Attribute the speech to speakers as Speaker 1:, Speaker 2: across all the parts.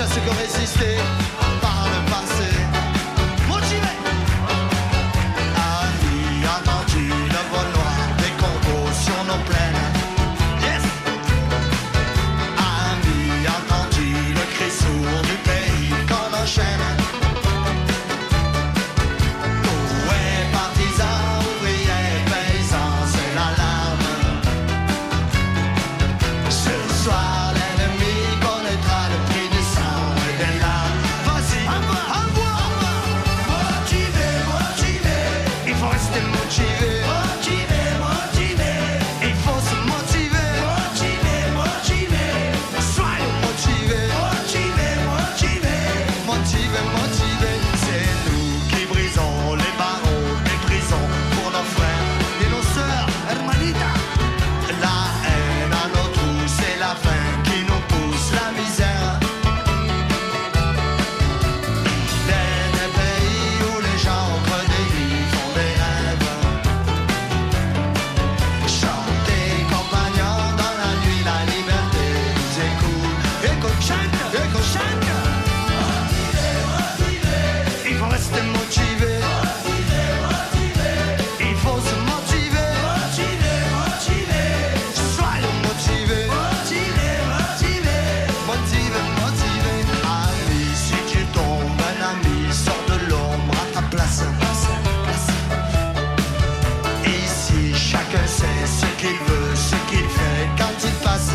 Speaker 1: ceux qui ont résisté par le passé. Motivé. Amis, entendu le vol noir des corbeaux sur nos plaines. Yes. Amis, entendu le cri sourd du pays qu'on enchaîne. Ouais, partisans, ouvriers, paysans, c'est l'alarme. Ce soir, l'ennemi connaîtra le prix du sang et des larmes. Vas-y, envoie. Motivé, motivé. Il faut rester motivé. Motivé, motivé. Il faut se motiver. Motivé, motivé. Soyons motivés. Motivé, motivé. Motivé, motivé. C'est nous qui brisons les barreaux des prisons pour nos frères et nos sœurs. Hermanita. La haine à nos trous, c'est la faim qui nous pousse la misère. Il est des pays où les gens au creux des lits font des rêves. Chantez, compagnons, dans la nuit, la liberté nous écoute. Écoute, chante. Il faut rester motivé. Il faut se motiver. Soyons motivés. Motivé. Ami, si tu tombes, un ami sort de l'ombre à ta place. Ici, chacun sait ce qu'il veut, ce qu'il fait quand il passe.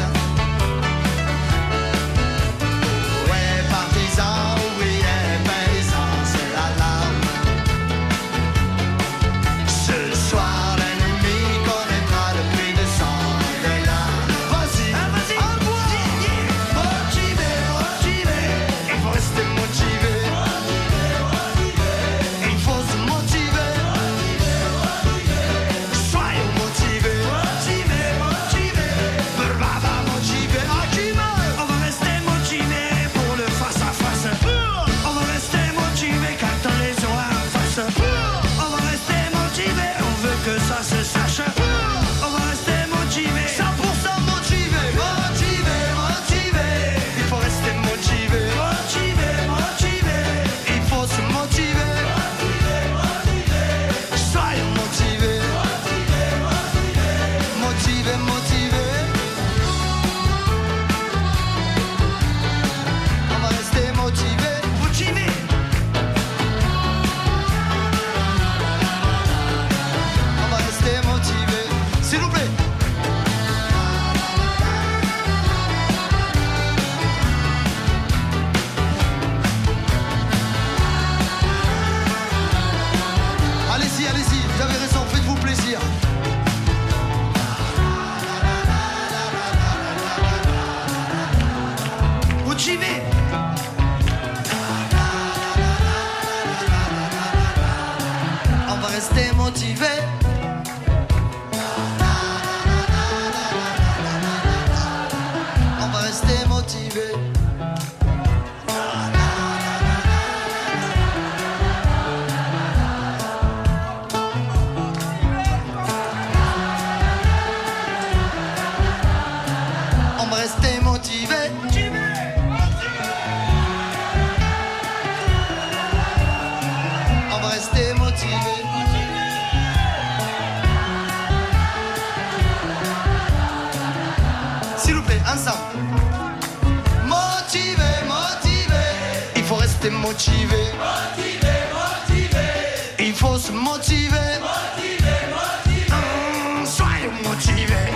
Speaker 1: Ouais, partisans, ouvriers, paysans, c'est l'alarme. Ce soir, l'ennemi connaîtra le prix de sang et des larmes. Vas-y, envoie. Motivé. Il faut rester motivé. Il faut se motiver. Soyons motivés. Brava, motivé. On va rester motivé pour le face à face. On va rester motivé quand on les aura en face. On va rester motivé, on veut que ça se sache. On va rester motivé, 100% motivé. Motivé. Il faut rester motivé. Il faut se motiver. Soyons motivés. Motivé. On va rester motivé. On va rester motivé. S'il vous plaît. Allez-y, vous avez raison, faites-vous plaisir. Motivé. On va rester motivé. On va rester motivé. On va rester motivé. On va rester motivé. S'il vous plaît, ensemble. Motivé. Il faut rester motivé. Il faut se motiver. Soyons motivés.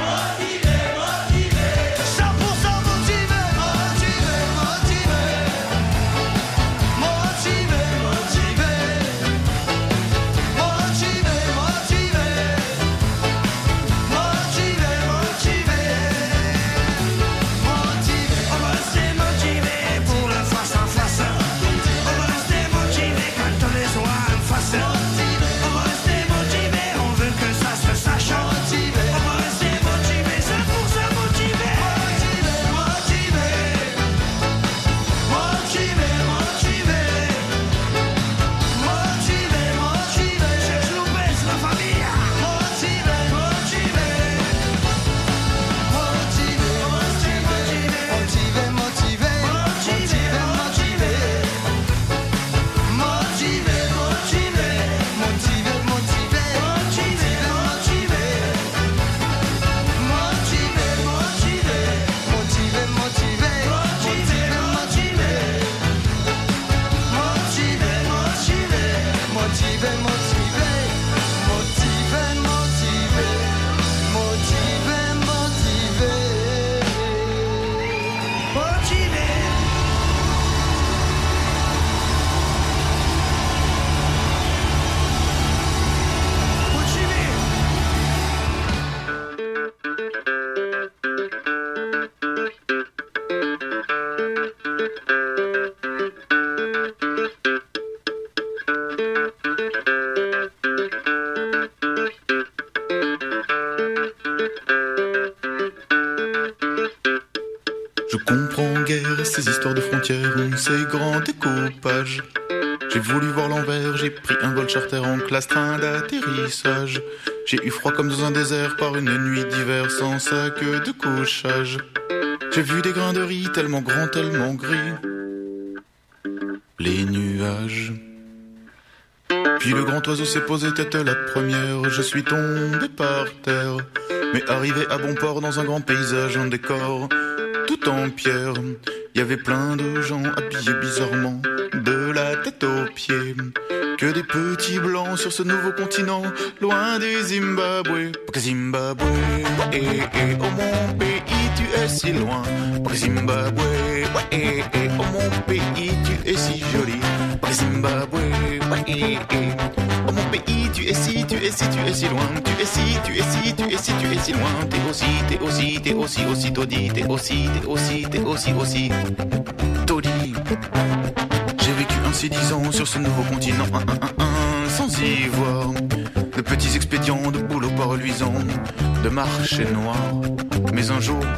Speaker 1: 100% motivé. On va rester motivé pour le face à face. On va rester motivé
Speaker 2: comprends guère ces histoires de frontières, ces grands découpages. J'ai voulu voir l'envers, j'ai pris un vol charter en classe train d'atterrissage. J'ai eu froid comme dans un désert par une nuit d'hiver sans sac de couchage. J'ai vu des grains de riz tellement grands, tellement gris. Les nuages. Puis le grand oiseau s'est posé tête la première. Je suis tombé par terre, mais arrivé à bon port dans un grand paysage, un décor tout en pierre. Il y avait plein de gens habillés bizarrement, de la tête aux pieds. Que des petits blancs sur ce nouveau continent, loin du Zimbabwe. Parce que Zimbabwe, oh mon pays, tu es si loin. Parce que Zimbabwe, oh mon pays, tu es si joli. Parce que Zimbabwe, oh mon pays, tu es si loin. Tu es si loin. T'es aussi taudis. T'es aussi taudis. J'ai vécu ainsi 10 ans sur ce nouveau continent, sans y voir de petits expédients, de boulot pas reluisant, de marché noir. Mais un jour,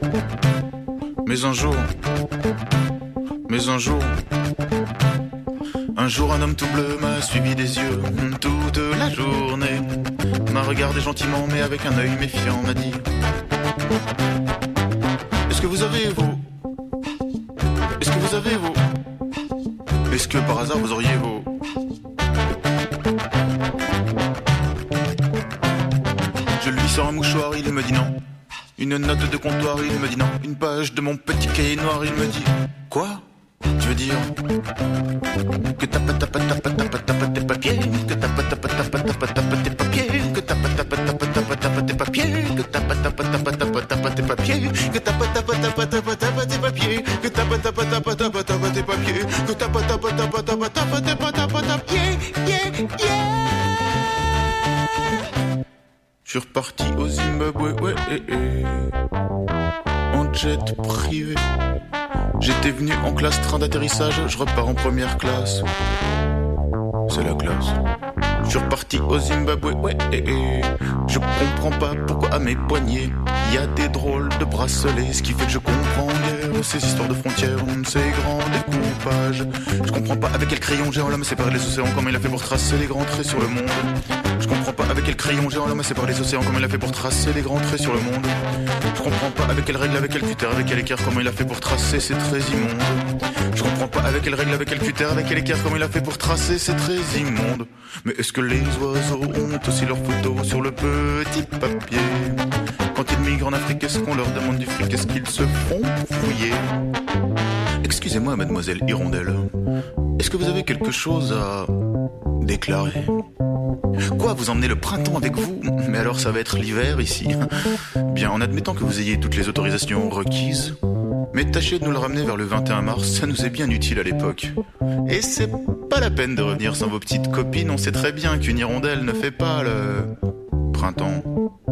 Speaker 2: un jour un homme tout bleu m'a suivi des yeux toute la journée. M'a regardé gentiment mais avec un œil méfiant, m'a dit: Est-ce que vous avez vos... Est-ce que par hasard vous auriez vos... Je lui sors un mouchoir, il me dit non. Une note de comptoir, il me dit non. Une page de mon petit cahier noir, il me dit: Quoi? Tu veux dire que t'as pas tes papiers, que t'as pas tes papiers, que t'as pas tes papiers, que t'as pas tes papiers, que t'as pas tes papiers, que t'as pas tes papiers, que t'as pas tes papiers. Je suis reparti au Zimbabwe, en jet privé. J'étais venu en classe train d'atterrissage, je repars en première classe. C'est la classe. Je suis reparti au Zimbabwe, je comprends pas pourquoi à mes poignets il y a des drôles de bracelets. Ce qui fait que je comprends guère ces histoires de frontières, ces grands découpages. Je comprends pas avec quel crayon géant l'homme sépare les océans, comment il a fait pour tracer les grands traits sur le monde. Je comprends pas avec quel crayon géant l'homme sépare les océans, comment il a fait pour tracer les grands traits sur le monde. Je comprends pas avec quelle règle, avec quel cutter, avec quel équerre, comment il a fait pour tracer ces traits immondes. Je comprends pas avec quelle règle, avec quel cutter, avec quel équerre, comment il a fait pour tracer ces traits immondes. Mais est-ce que les oiseaux ont aussi leurs photos sur le petit papier? Quand ils migrent en Afrique, est-ce qu'on leur demande du fric? Est-ce qu'ils se font fouiller? Excusez-moi, mademoiselle Hirondelle, est-ce que vous avez quelque chose à déclarer? Quoi, vous emmenez le printemps avec vous? Mais alors ça va être l'hiver ici. Bien, en admettant que vous ayez toutes les autorisations requises, mais tâchez de nous le ramener vers le 21 mars, ça nous est bien utile à l'époque. Et c'est pas la peine de revenir sans vos petites copines, on sait très bien qu'une hirondelle ne fait pas le printemps.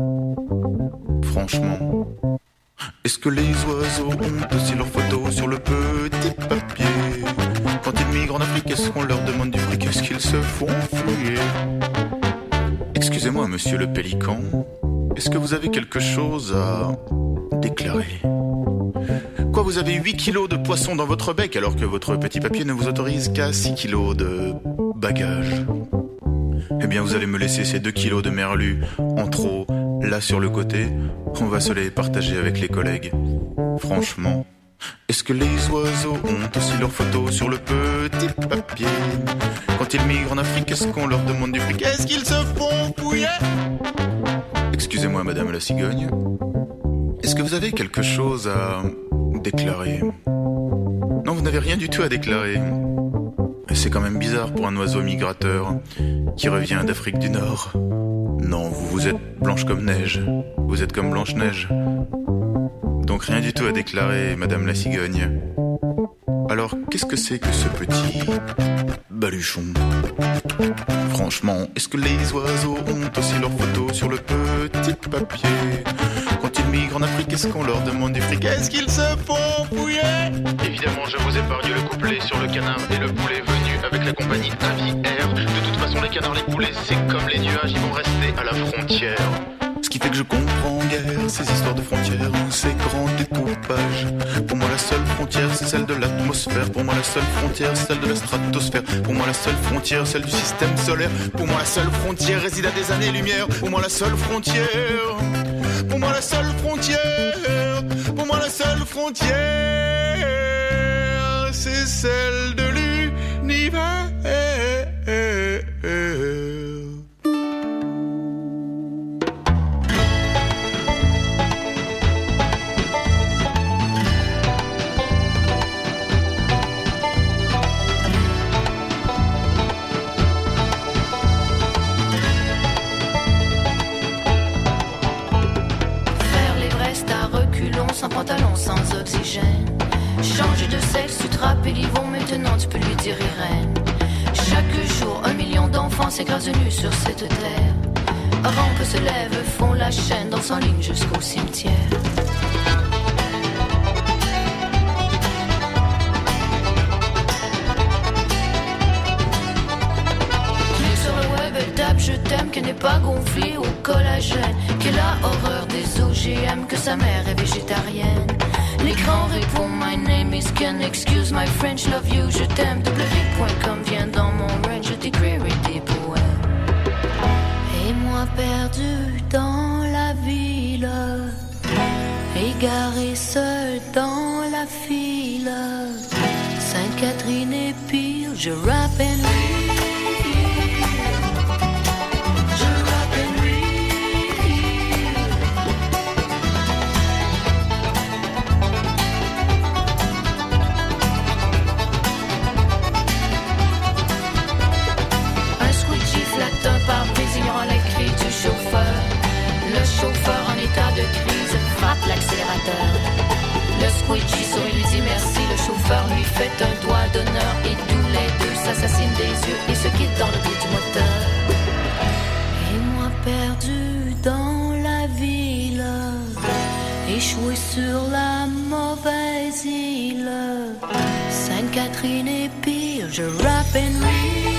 Speaker 2: Franchement, est-ce que les oiseaux ont aussi leurs photos sur le petit papier? Quand ils migrent en Afrique, est-ce qu'on leur demande du fric? Est-ce qu'ils se font fouiller? Excusez-moi, monsieur le pélican, est-ce que vous avez quelque chose à déclarer? Quoi, vous avez 8 kilos de poisson dans votre bec alors que votre petit papier ne vous autorise qu'à 6 kilos de bagages? Eh bien, vous allez me laisser ces 2 kilos de merlu en trop, là sur le côté. On va se les partager avec les collègues. Franchement, est-ce que les oiseaux ont aussi leurs photos sur le petit papier? Quand ils migrent en Afrique, est-ce qu'on leur demande du fric? Est-ce qu'ils se font fouiller? Excusez-moi, madame la cigogne, est-ce que vous avez quelque chose à déclarer? Non, vous n'avez rien du tout à déclarer. C'est quand même bizarre pour un oiseau migrateur qui revient d'Afrique du Nord. Non, vous êtes blanche comme neige. Vous êtes comme Blanche-Neige. Donc rien du tout à déclarer, madame la cigogne. Alors, qu'est-ce que c'est que ce petit baluchon? Franchement, est-ce que les oiseaux ont aussi leurs photos sur le petit papier? Quand ils migrent en Afrique, est-ce qu'on leur demande du fric? Est-ce qu'ils se font fouiller? Évidemment, je vous épargne le couplet sur le canard et le poulet venu avec la compagnie Aviaire. De toute façon, les canards, les poulets, c'est comme les nuages, ils vont rester à la frontière. Ce qui qui fait que je comprends guère ces histoires de frontières, ces grands découpages. Pour moi la seule frontière c'est celle de l'atmosphère. Pour moi la seule frontière c'est celle de la stratosphère. Pour moi la seule frontière celle du système solaire. Pour moi la seule frontière réside à des années-lumière. Pour moi la seule frontière. Pour moi la seule frontière. Pour moi la seule frontière c'est celle de l'univers.
Speaker 3: Sans pantalon, sans oxygène. Changer de sexe, tu te rappelles Yvon, maintenant tu peux lui dire Irène. Chaque jour, 1 million d'enfants s'écrasent nus sur cette terre. Avant que se lèvent, font la chaîne, dansent en ligne jusqu'au cimetière. Je t'aime, qu'elle n'est pas gonflée au collagène, qu'elle a horreur des OGM, que sa mère est végétarienne. L'écran répond My name is Ken, excuse my French, love you, je t'aime. W.com vient dans mon range, je t'écrirai des poèmes. Et moi perdu dans la ville, égaré seul dans la file, Sainte-Catherine et pire, je rappe and read. Le chauffeur en état de crise frappe l'accélérateur. Le squeegee sourit, lui dit merci. Le chauffeur lui fait un doigt d'honneur. Et tous les deux s'assassinent des yeux et se quittent dans le bruit du moteur. Et moi perdu dans la ville, échoué sur la mauvaise île, Sainte-Catherine et pire, je rappe and read.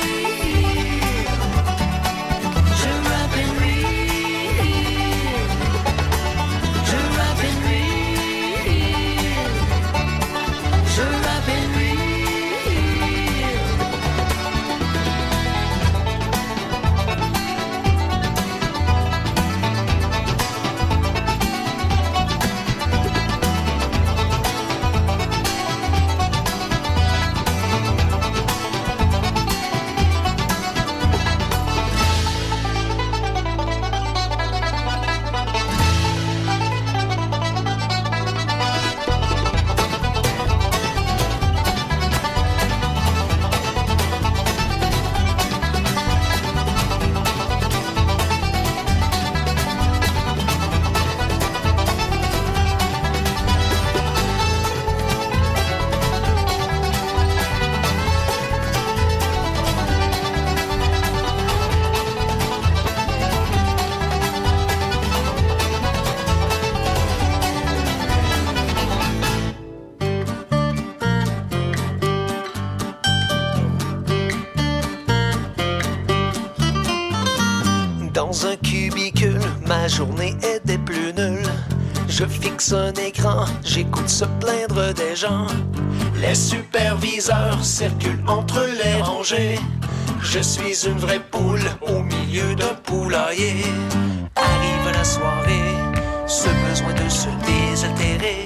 Speaker 4: Dans un cubicule, ma journée est des plus nulles. Je fixe un écran, j'écoute se plaindre des gens. Les superviseurs circulent entre les rangées. Je suis une vraie poule au milieu d'un poulailler. Arrive la soirée, ce besoin de se désaltérer.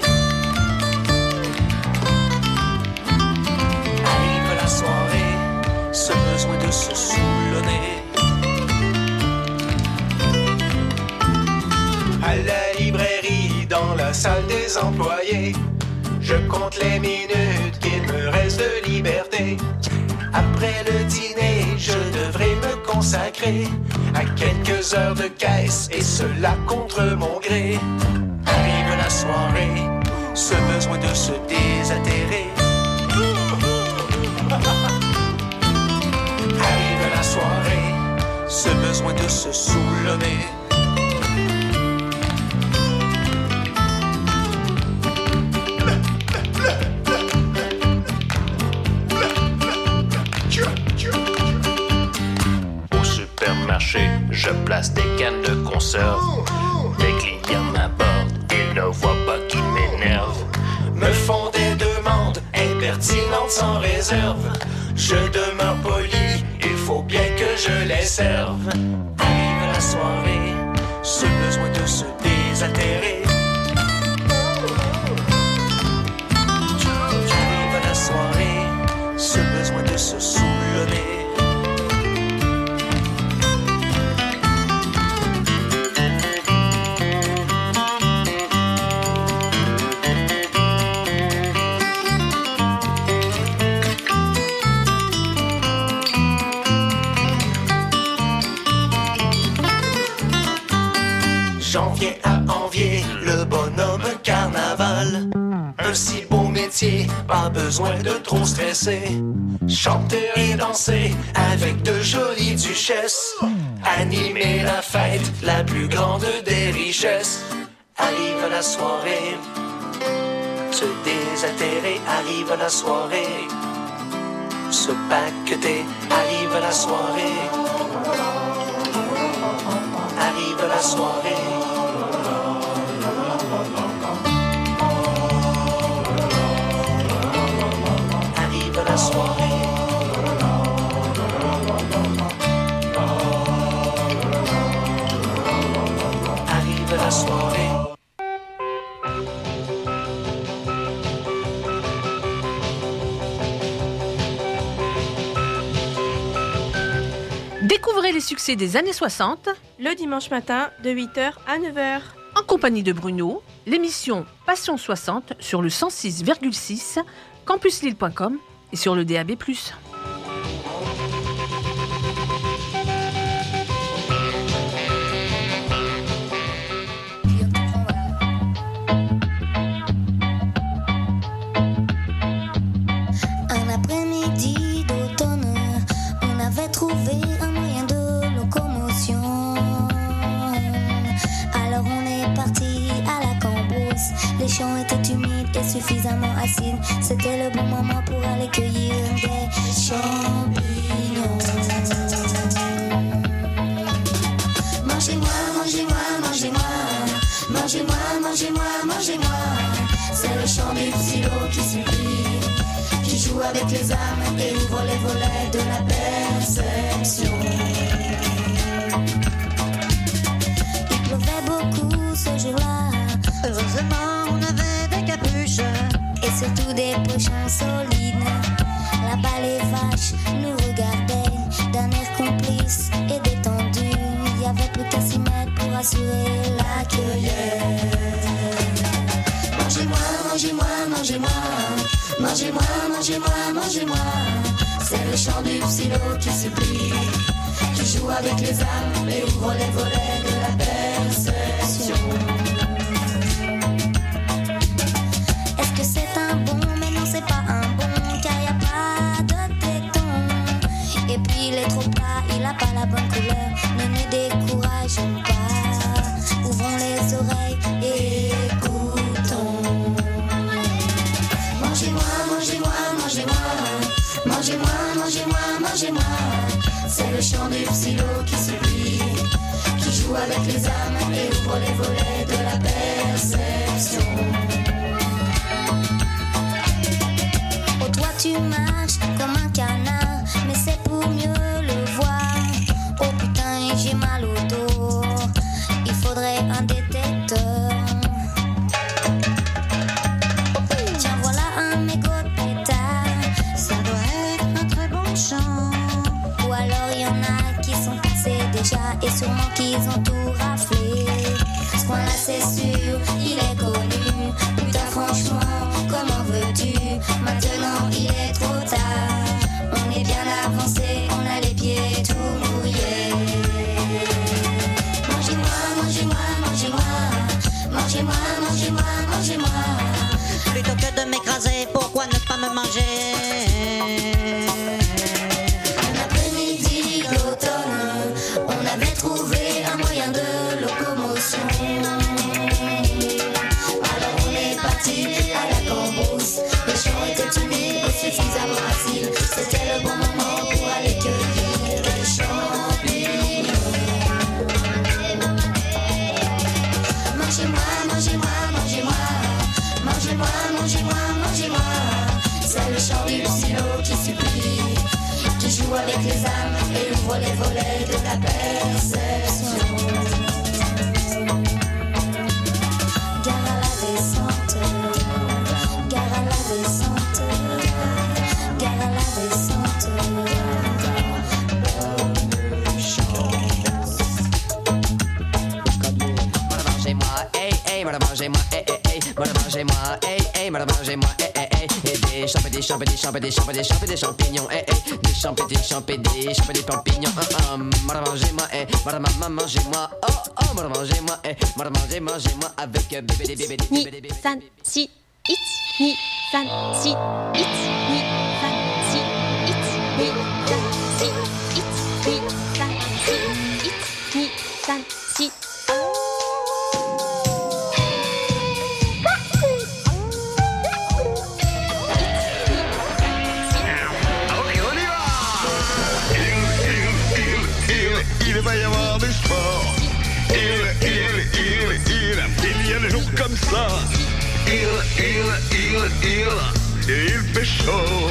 Speaker 4: Arrive la soirée, ce besoin de se soulonner. À la librairie, dans la salle des employés, je compte les minutes qu'il me reste de liberté. Après le dîner, je devrais me consacrer à quelques heures de caisse, et cela contre mon gré. Arrive la soirée, ce besoin de se désaltérer. Arrive la soirée, ce besoin de se soulonner.
Speaker 5: Je place des cannes de conserve
Speaker 4: sans réserve. Je demeure poli, il faut bien que je les serve. Arrive la soirée, ce besoin de se désaltérer. Arrive la soirée, ce besoin de se soulonner. J'en viens à envier le bonhomme carnaval. Un si beau métier, pas besoin de trop stresser. Chanter et danser avec de jolies duchesses. Animer la fête, la plus grande des richesses. Arrive la soirée, se désaltérer. Arrive la soirée, se paqueter. Arrive la soirée, arrive la soirée. La soirée. Arrive la soirée.
Speaker 5: Découvrez les succès des années 60
Speaker 6: le dimanche matin de 8h à 9h.
Speaker 5: en compagnie de Bruno, l'émission Passion 60 sur le 106,6 campuslille.com et sur le DAB+.
Speaker 7: Un après-midi d'automne, on avait trouvé un moyen de locomotion. Alors on est parti à la cambrousse. Les champs étaient humides et suffisamment acides. C'était le bon moment pour aller cueillir des champignons. Mangez-moi, mangez-moi, mangez-moi. Mangez-moi, mangez-moi, mangez-moi. C'est le chant du psylo qui supplie, qui joue avec les âmes et ouvre les volets de la perception. Il pleuvait beaucoup ce jour-là. Heureusement, on avait des capuches et surtout des pochons solides. Là-bas, les vaches nous regardaient d'un air complice et détendu. Il y avait plus qu'à s'y mettre pour assurer la cueillette. Mangez-moi, mangez-moi, mangez-moi. Mangez-moi, mangez-moi, mangez-moi. C'est le chant du psylo qui supplie, qui joue avec les âmes et ouvre les volets de la perception. Est-ce que c'est un bon? Mais non, c'est pas un bon, car y a pas de téton. Et puis il est trop plat, il a pas la bonne couleur. Ne nous décourageons pas, ouvrons les oreilles et écoutons. Mangez-moi, mangez-moi, mangez-moi. Mangez-moi, mangez-moi, mangez-moi. C'est le chant du psylo qui supplie, qui joue avec les âmes et ouvre les volets de la perception. Oh, toi tu marches comme un canard, mais c'est pour mieux le voir. Oh putain, j'ai mal au dos, il faudrait un détecteur. Tiens, voilà un mégot de pétard, ça doit être un très bon chant. Ou alors il y en a qui sont passés déjà et sûrement qu'ils ont tout raflé. Ce coin-là c'est sûr, il est connu. Putain franchement, comment veux-tu? Maintenant il est trop tard. On est bien avancé, on a les pieds tout mouillés. Mangez-moi, mangez-moi, mangez-moi. Mangez-moi, mangez-moi, mangez-moi.
Speaker 8: Plutôt que de m'écraser, pourquoi ne pas me manger?
Speaker 7: Un après-midi d'automne, on avait trouvé un moyen de locomotion. Alors on est parti à la cambrousse. Les champs étaient humides et suffisamment acides. C'était le bon moment pour aller cueillir des champignons. Mangez-moi, mangez-moi, mangez-moi. Mangez-moi, mangez-moi, mangez-moi. C'est le chant du psylo
Speaker 9: madame mangez-moi, madame mangez-moi, madame mangez-moi, et des champignons, des champignons, madame mangez-moi, madame mangez-moi, madame mangez-moi, madame mangez-moi avec bébé.
Speaker 10: Ni san si it, ni san si it, ni san si it, ni san si it, ni san si it, ni san si.
Speaker 1: Il va y avoir du sport. Il y a des jours comme ça. Il fait chaud.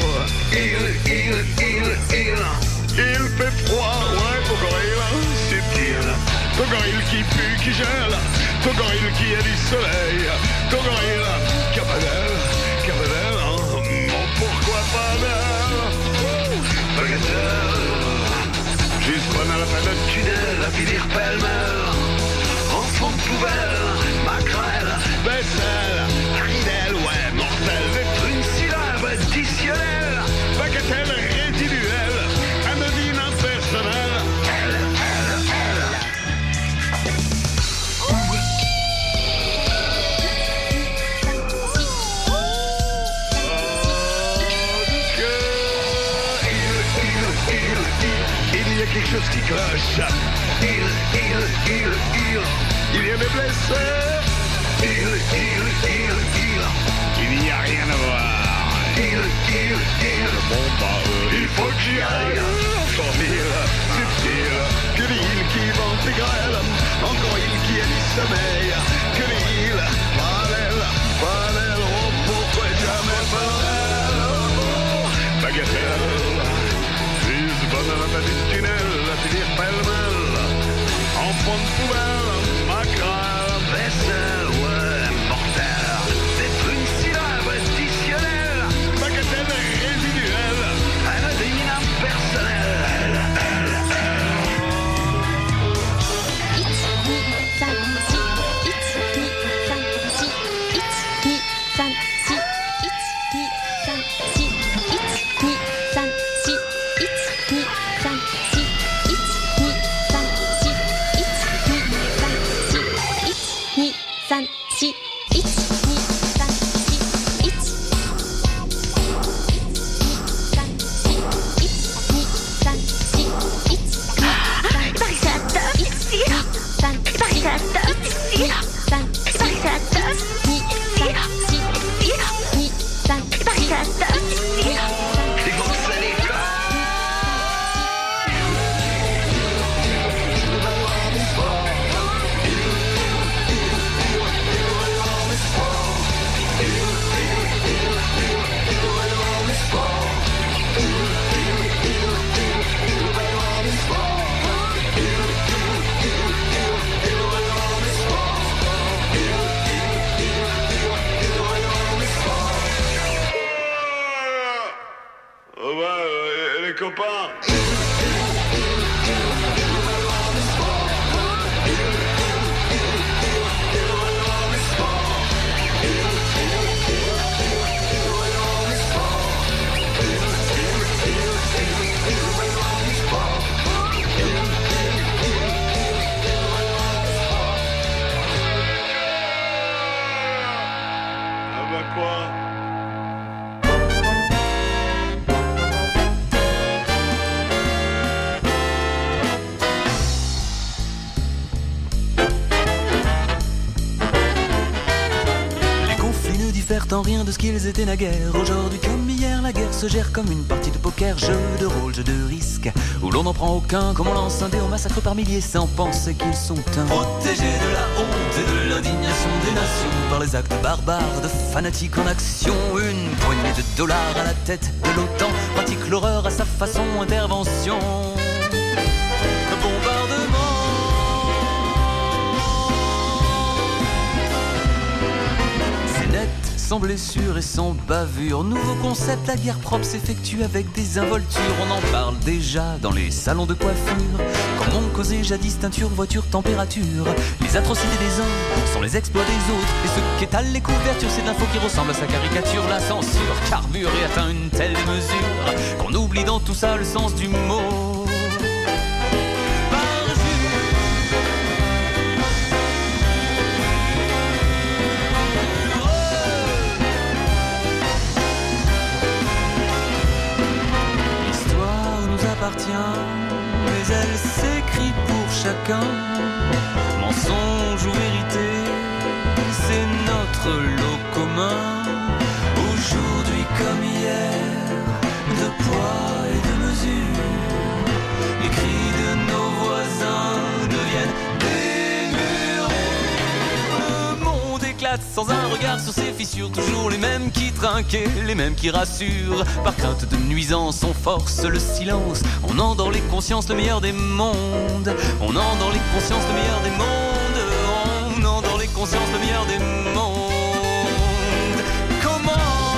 Speaker 1: Il fait froid. Ouais, Pogoril, subtil. Pogoril qui pue, qui gèle. Pogoril qui a du soleil. Pogoril, Capadel, hein. Bon, pourquoi pas d'elle? Bagatelle. Juste pendant la fin de tunnel, à finir pêle-mêle. En fond de poubelle, maquerelle, vaisselle, haridelle, ouais, mortelle, lettre une syllabe additionnelle, bagatelle résiduelle, anodine impersonnelle. Elle. Il y a quelque chose qui cloche. Il y a des blessés. Il n'y a rien à voir. Bon bah il faut que j'y aille. Encore subtil. Que l'île qui vente des grêles. Encore île qui a du sommeil. Que l'île parallèle. Oh pourquoi jamais parallèle. Bagatelle. Bonne à la fin du tunnel, à finir pêle-mêle. En fond de poubelle, maquerelle, vaisselle, ouais, mortelle. C'est une syllabe additionnelle, bagatelle résiduelle, anodine impersonnelle. Les copains. Ah bah quoi?
Speaker 11: En rien de ce qu'ils étaient naguère. Aujourd'hui comme hier, la guerre se gère comme une partie de poker, jeu de rôle, jeu de risque, où l'on n'en prend aucun, comme on lance un dé au massacre par milliers sans penser qu'ils sont un. Protégés de la honte et de l'indignation des nations par les actes barbares de fanatiques en action. Une poignée de dollars à la tête de l'OTAN pratique l'horreur à sa façon, intervention. Bombardement. sans blessure et sans bavure. Nouveau concept, la guerre propre s'effectue avec des involtures. On en parle déjà dans les salons de coiffure. Comme on causait jadis teinture, voiture, température. Les atrocités des uns sont les exploits des autres. Et ce qu'étalent les couvertures, c'est de l'info qui ressemble à sa caricature. La censure carbure et atteint une telle mesure qu'on oublie dans tout ça le sens du mot. Mais elle s'écrit pour chacun. Mensonge ou vérité, c'est notre lot commun. Aujourd'hui comme hier, de poids et de mesure, les cris de nos voisins deviennent des murs. Le monde éclate sans un regard sur ses fissures. Toujours les mêmes qui trinquent, les mêmes qui rassurent. Par crainte de nuisance, on force le silence. On endort les consciences, le meilleur des mondes. On endort les consciences, le meilleur des mondes. On endort les consciences, le meilleur des mondes. Comment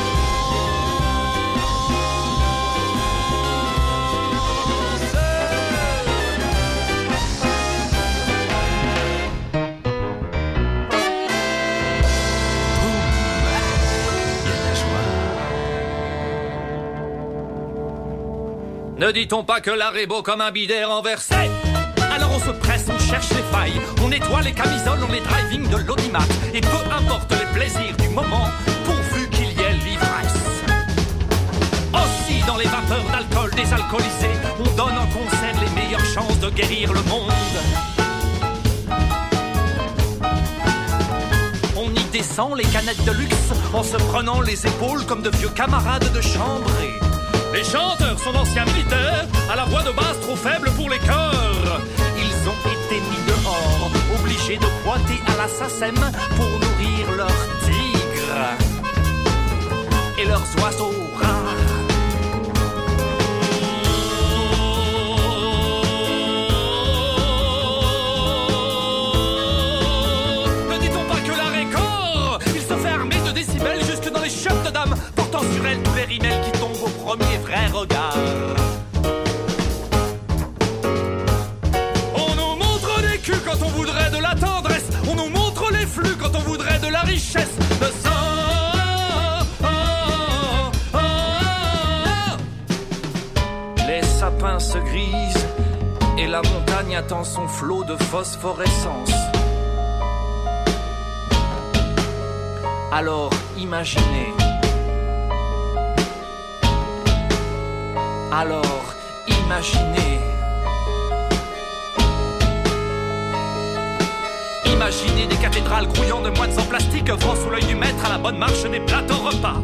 Speaker 12: Ne dit-on pas que l'art est beau comme un bidet renversé? Alors on se presse, on cherche les failles, on nettoie les camisoles, on les driving de l'audimat. Et peu importe les plaisirs du moment, pourvu qu'il y ait l'ivresse. Aussi dans les vapeurs d'alcool désalcoolisés, on donne en concert les meilleures chances de guérir le monde. On y descend les canettes de luxe, en se prenant les épaules comme de vieux camarades de chambrée. Les chanteurs sont d'anciens militaires, à la voix de basse trop faible pour les chœurs. Ils ont été mis dehors, obligés de boiter à la SACEM pour nourrir leurs tigres et leurs oiseaux rares. Ne dit-on pas que l'art est corps? Il se fait armer de décibels jusque dans les chiottes de dames, portant sur elle tous les rimels qui tombent au premier vrai regard. On nous montre des culs quand on voudrait de la tendresse. On nous montre les flux quand on voudrait de la richesse. Le sang. Les sapins se grisent et la montagne attend son flot de phosphorescence. Alors imaginez. Alors, imaginez. Imaginez des cathédrales grouillant de moines en plastique, œuvrant sous l'œil du maître à la bonne marche des plateaux repas.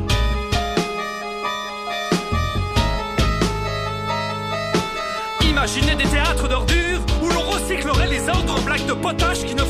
Speaker 12: Imaginez des théâtres d'ordures où l'on recyclerait les ordres en blagues de potache qui ne